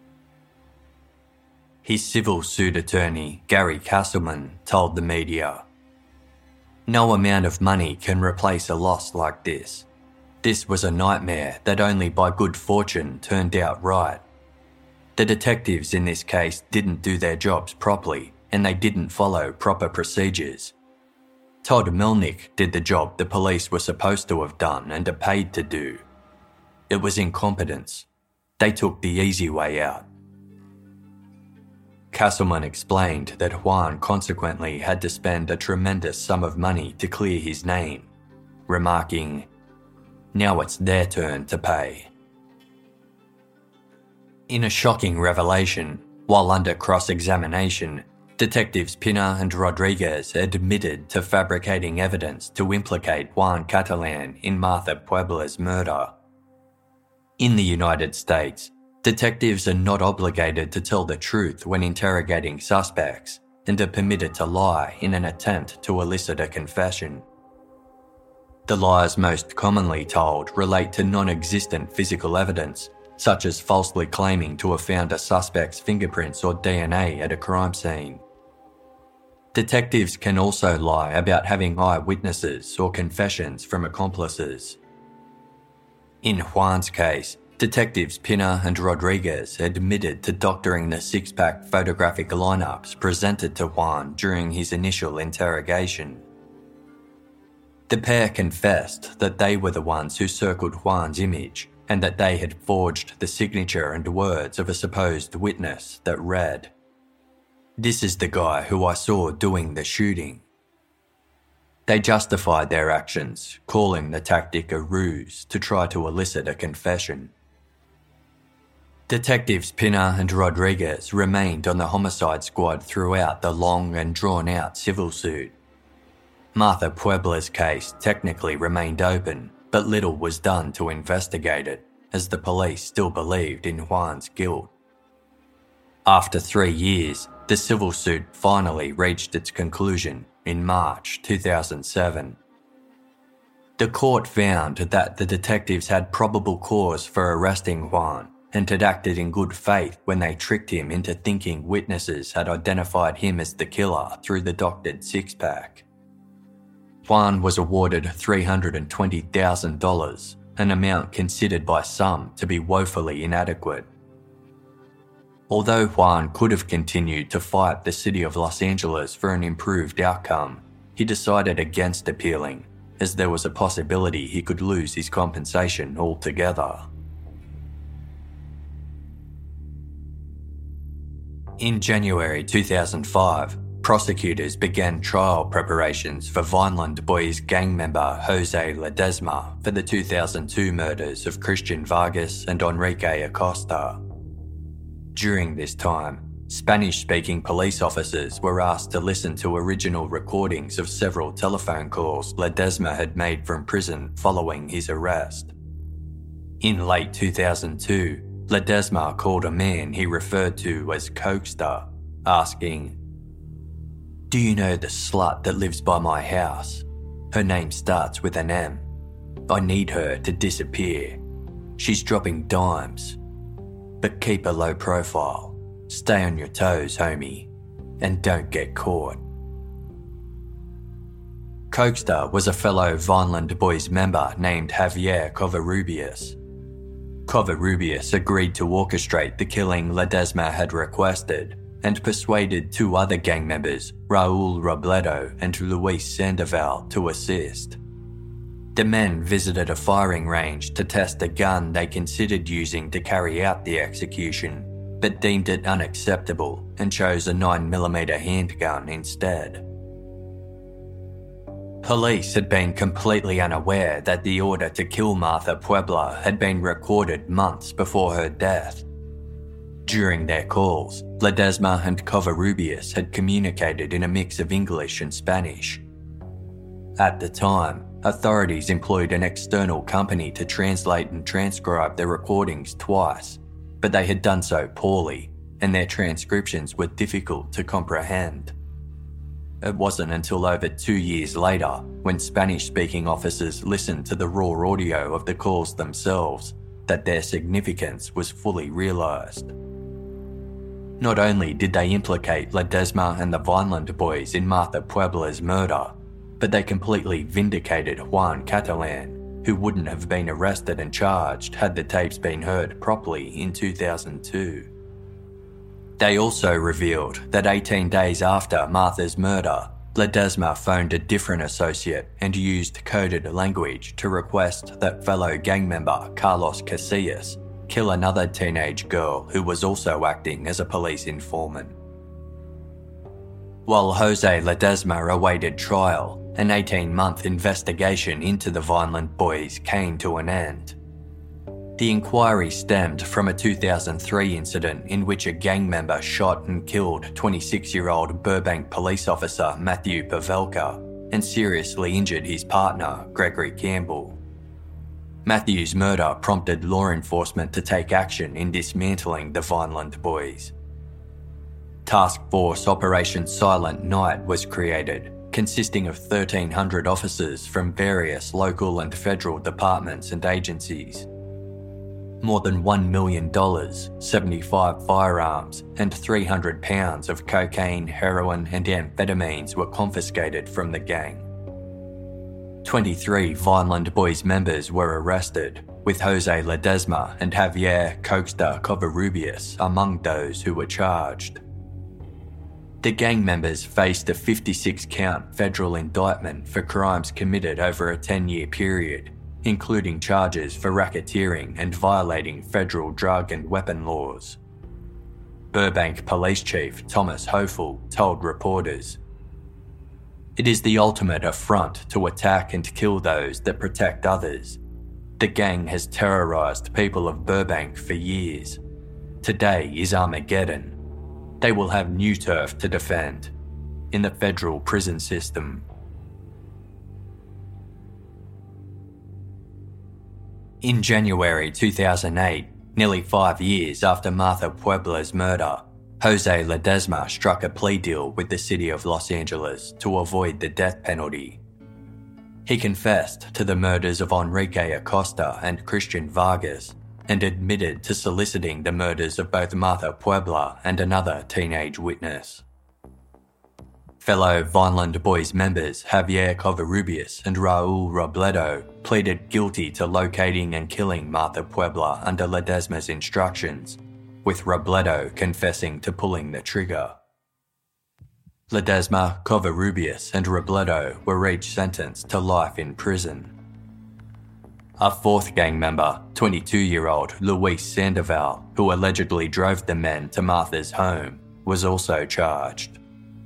His civil suit attorney, Gary Castleman, told the media, "No amount of money can replace a loss like this. This was a nightmare that only by good fortune turned out right. The detectives in this case didn't do their jobs properly, and they didn't follow proper procedures. Todd Melnick did the job the police were supposed to have done and are paid to do. It was incompetence. They took the easy way out." Castleman explained that Juan consequently had to spend a tremendous sum of money to clear his name, remarking, "Now it's their turn to pay." In a shocking revelation, while under cross-examination, Detectives Pina and Rodriguez admitted to fabricating evidence to implicate Juan Catalan in Martha Puebla's murder. In the United States, detectives are not obligated to tell the truth when interrogating suspects and are permitted to lie in an attempt to elicit a confession. The lies most commonly told relate to non-existent physical evidence, such as falsely claiming to have found a suspect's fingerprints or DNA at a crime scene. Detectives can also lie about having eyewitnesses or confessions from accomplices. In Juan's case, detectives Pina and Rodriguez admitted to doctoring the six-pack photographic lineups presented to Juan during his initial interrogation. The pair confessed that they were the ones who circled Juan's image and that they had forged the signature and words of a supposed witness that read, "This is the guy who I saw doing the shooting." They justified their actions, calling the tactic a ruse to try to elicit a confession. Detectives Pina and Rodriguez remained on the homicide squad throughout the long and drawn-out civil suit. Martha Puebla's case technically remained open, but little was done to investigate it, as the police still believed in Juan's guilt. After 3 years, the civil suit finally reached its conclusion in March 2007. The court found that the detectives had probable cause for arresting Juan and had acted in good faith when they tricked him into thinking witnesses had identified him as the killer through the doctored six-pack. Juan was awarded $320,000, an amount considered by some to be woefully inadequate. Although Juan could have continued to fight the city of Los Angeles for an improved outcome, he decided against appealing, as there was a possibility he could lose his compensation altogether. In January 2005, prosecutors began trial preparations for Vineland Boys gang member Jose Ledesma for the 2002 murders of Christian Vargas and Enrique Acosta. During this time, Spanish-speaking police officers were asked to listen to original recordings of several telephone calls Ledesma had made from prison following his arrest. In late 2002, Ledesma called a man he referred to as Cokester, asking, "Do you know the slut that lives by my house? Her name starts with an M. I need her to disappear. She's dropping dimes. But keep a low profile. Stay on your toes, homie, and don't get caught." Cokester was a fellow Vineland Boys member named Javier Covarrubias. Covarrubias agreed to orchestrate the killing Ledesma had requested and persuaded two other gang members, Raul Robledo and Luis Sandoval, to assist. The men visited a firing range to test a gun they considered using to carry out the execution, but deemed it unacceptable and chose a 9mm handgun instead. Police had been completely unaware that the order to kill Martha Puebla had been recorded months before her death. During their calls, Ledesma and Covarrubias had communicated in a mix of English and Spanish. At the time, authorities employed an external company to translate and transcribe the recordings twice, but they had done so poorly, and their transcriptions were difficult to comprehend. It wasn't until over 2 years later, when Spanish-speaking officers listened to the raw audio of the calls themselves, that their significance was fully realised. Not only did they implicate Ledesma and the Vineland Boys in Martha Puebla's murder, but they completely vindicated Juan Catalan, who wouldn't have been arrested and charged had the tapes been heard properly in 2002. They also revealed that 18 days after Martha's murder, Ledesma phoned a different associate and used coded language to request that fellow gang member Carlos Casillas kill another teenage girl who was also acting as a police informant. While Jose Ledesma awaited trial, an 18-month investigation into the Vineland Boys came to an end. The inquiry stemmed from a 2003 incident in which a gang member shot and killed 26-year-old Burbank police officer Matthew Pavelka and seriously injured his partner, Gregory Campbell. Matthew's murder prompted law enforcement to take action in dismantling the Vineland Boys. Task Force Operation Silent Night was created, consisting of 1,300 officers from various local and federal departments and agencies. More than $1 million, 75 firearms, and 300 pounds of cocaine, heroin, and amphetamines were confiscated from the gang. 23 Vineland Boys members were arrested, with Jose Ledesma and Javier Cokestar Covarrubias among those who were charged. The gang members faced a 56-count federal indictment for crimes committed over a 10-year period, including charges for racketeering and violating federal drug and weapon laws. Burbank Police Chief Thomas Hofel told reporters, "It is the ultimate affront to attack and kill those that protect others. The gang has terrorised people of Burbank for years. Today is Armageddon. They will have new turf to defend in the federal prison system." In January 2008, nearly 5 years after Martha Puebla's murder, Jose Ledesma struck a plea deal with the city of Los Angeles to avoid the death penalty. He confessed to the murders of Enrique Acosta and Christian Vargas and admitted to soliciting the murders of both Martha Puebla and another teenage witness. Fellow Vineland Boys members Javier Covarrubias and Raul Robledo pleaded guilty to locating and killing Martha Puebla under Ledesma's instructions, with Robledo confessing to pulling the trigger. Ledesma, Covarrubias and Robledo were each sentenced to life in prison. A fourth gang member, 22-year-old Luis Sandoval, who allegedly drove the men to Martha's home, was also charged.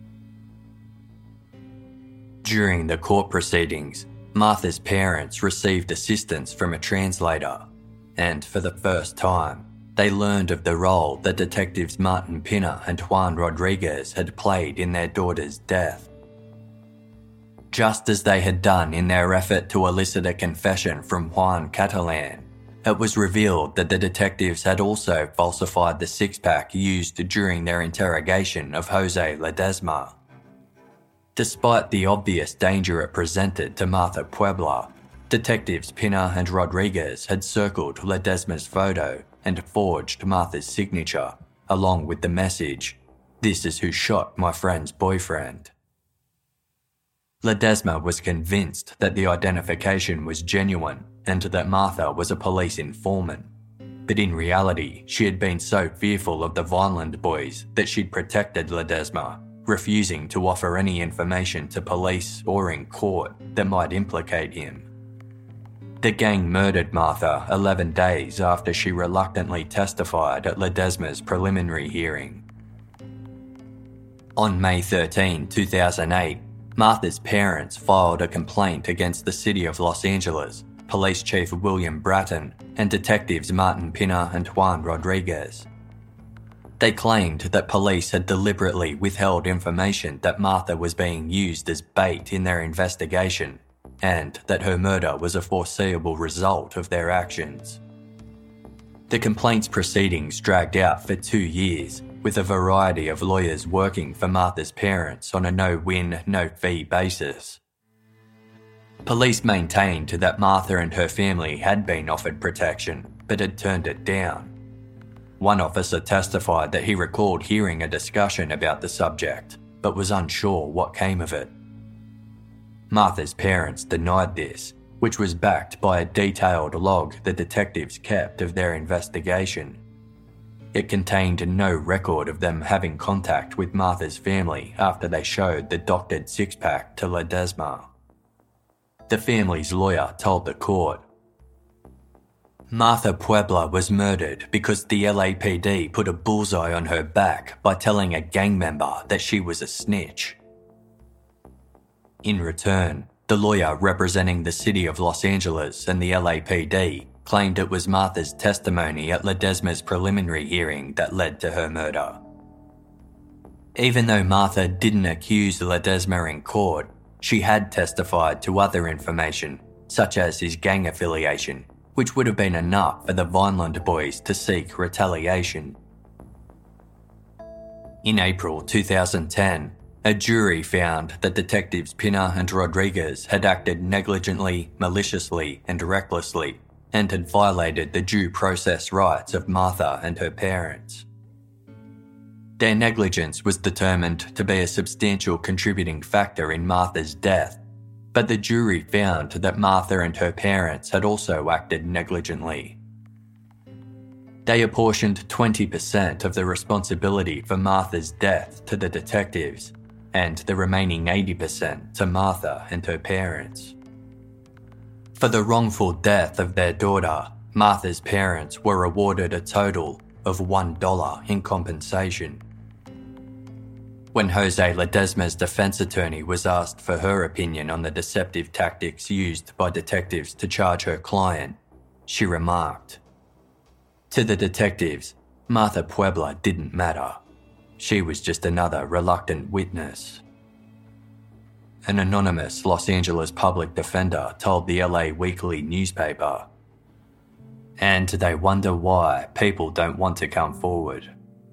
During the court proceedings, Martha's parents received assistance from a translator, and for the first time, they learned of the role that detectives Martin Pina and Juan Rodriguez had played in their daughter's death. Just as they had done in their effort to elicit a confession from Juan Catalan, it was revealed that the detectives had also falsified the six-pack used during their interrogation of Jose Ledesma. Despite the obvious danger it presented to Martha Puebla, detectives Pina and Rodriguez had circled Ledesma's photo and forged Martha's signature, along with the message, "This is who shot my friend's boyfriend." Ledesma was convinced that the identification was genuine and that Martha was a police informant, but in reality she had been so fearful of the Vineland Boys that she'd protected Ledesma, refusing to offer any information to police or in court that might implicate him. The gang murdered Martha 11 days after she reluctantly testified at Ledesma's preliminary hearing. On May 13, 2008, Martha's parents filed a complaint against the City of Los Angeles, Police Chief William Bratton, and detectives Martin Pina and Juan Rodriguez. They claimed that police had deliberately withheld information that Martha was being used as bait in their investigation, and that her murder was a foreseeable result of their actions. The complaint's proceedings dragged out for 2 years, with a variety of lawyers working for Martha's parents on a no-win, no-fee basis. Police maintained that Martha and her family had been offered protection, but had turned it down. One officer testified that he recalled hearing a discussion about the subject, but was unsure what came of it. Martha's parents denied this, which was backed by a detailed log the detectives kept of their investigation. It contained no record of them having contact with Martha's family after they showed the doctored six-pack to Ledesma. The family's lawyer told the court, "Martha Puebla was murdered because the LAPD put a bullseye on her back by telling a gang member that she was a snitch." In return, the lawyer representing the City of Los Angeles and the LAPD claimed it was Martha's testimony at Ledesma's preliminary hearing that led to her murder. Even though Martha didn't accuse Ledesma in court, she had testified to other information, such as his gang affiliation, which would have been enough for the Vineland boys to seek retaliation. In April 2010, a jury found that Detectives Pina and Rodriguez had acted negligently, maliciously and recklessly, and had violated the due process rights of Martha and her parents. Their negligence was determined to be a substantial contributing factor in Martha's death, but the jury found that Martha and her parents had also acted negligently. They apportioned 20% of the responsibility for Martha's death to the detectives, and the remaining 80% to Martha and her parents. For the wrongful death of their daughter, Martha's parents were awarded a total of $1 in compensation. When Jose Ledesma's defense attorney was asked for her opinion on the deceptive tactics used by detectives to charge her client, she remarked, "To the detectives, Martha Puebla didn't matter. She was just another reluctant witness." An anonymous Los Angeles public defender told the LA Weekly newspaper, "And they wonder why people don't want to come forward."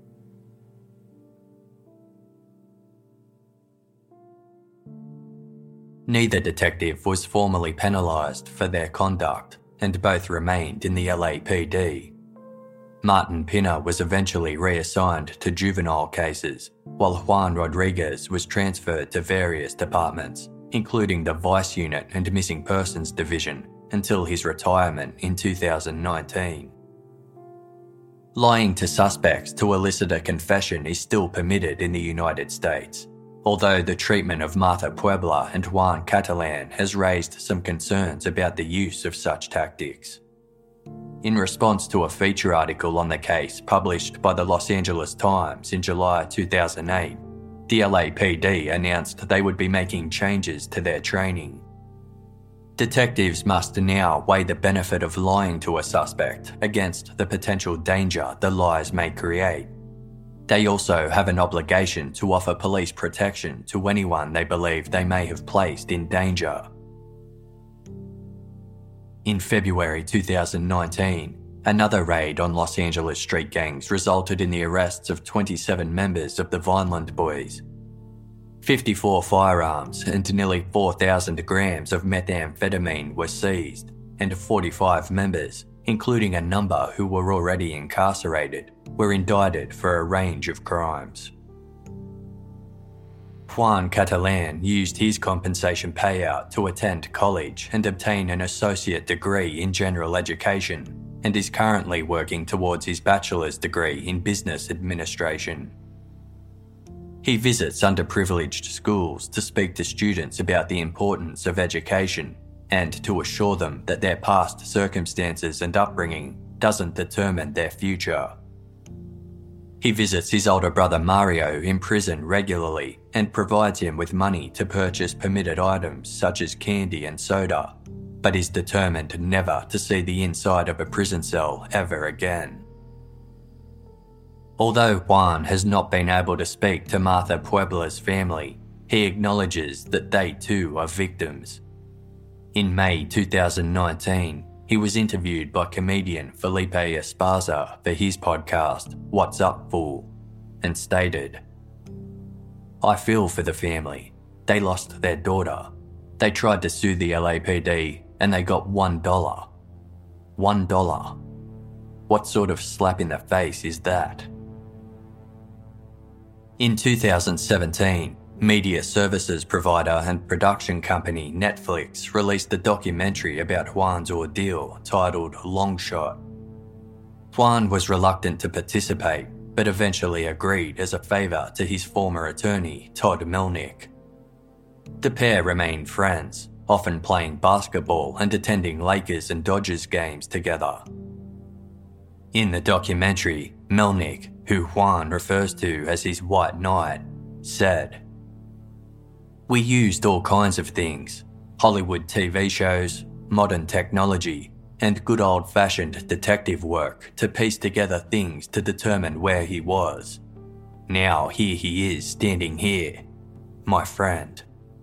Neither detective was formally penalised for their conduct, and both remained in the LAPD. Martin Pina was eventually reassigned to juvenile cases, while Juan Rodriguez was transferred to various departments, including the Vice Unit and Missing Persons Division, until his retirement in 2019. Lying to suspects to elicit a confession is still permitted in the United States, although the treatment of Martha Puebla and Juan Catalan has raised some concerns about the use of such tactics. In response to a feature article on the case published by the Los Angeles Times in July 2008, the LAPD announced they would be making changes to their training. Detectives must now weigh the benefit of lying to a suspect against the potential danger the lies may create. They also have an obligation to offer police protection to anyone they believe they may have placed in danger. In February 2019, another raid on Los Angeles street gangs resulted in the arrests of 27 members of the Vineland Boys. 54 firearms and nearly 4,000 grams of methamphetamine were seized, and 45 members, including a number who were already incarcerated, were indicted for a range of crimes. Juan Catalan used his compensation payout to attend college and obtain an associate degree in general education, and is currently working towards his bachelor's degree in business administration. He visits underprivileged schools to speak to students about the importance of education and to assure them that their past circumstances and upbringing doesn't determine their future. He visits his older brother Mario in prison regularly and provides him with money to purchase permitted items such as candy and soda, but is determined never to see the inside of a prison cell ever again. Although Juan has not been able to speak to Martha Puebla's family, he acknowledges that they too are victims. In May 2019, he was interviewed by comedian Felipe Esparza for his podcast, What's Up, Fool, and stated, "I feel for the family. They lost their daughter. They tried to sue the LAPD and they got $1. $1. What sort of slap in the face is that?" In 2017, media services provider and production company Netflix released a documentary about Juan's ordeal titled Long Shot. Juan was reluctant to participate, but eventually agreed as a favour to his former attorney, Todd Melnick. The pair remained friends, often playing basketball and attending Lakers and Dodgers games together. In the documentary, Melnick, who Juan refers to as his White Knight, said, "We used all kinds of things, Hollywood TV shows, modern technology, and good old-fashioned detective work to piece together things to determine where he was. Now here he is standing here, my friend.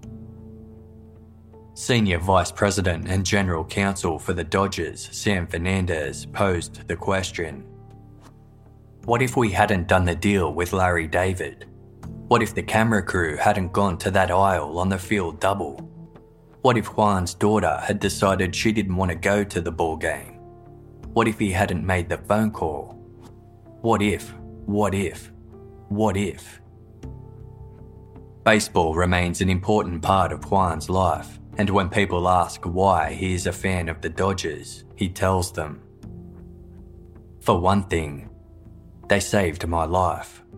Senior Vice President and General Counsel for the Dodgers, Sam Fernandez, posed the question. What if we hadn't done the deal with Larry David? What if the camera crew hadn't gone to that aisle on the field double? What if Juan's daughter had decided she didn't want to go to the ball game? What if he hadn't made the phone call? What if? Baseball remains an important part of Juan's life, and when people ask why he is a fan of the Dodgers, he tells them, "For one thing, they saved my life."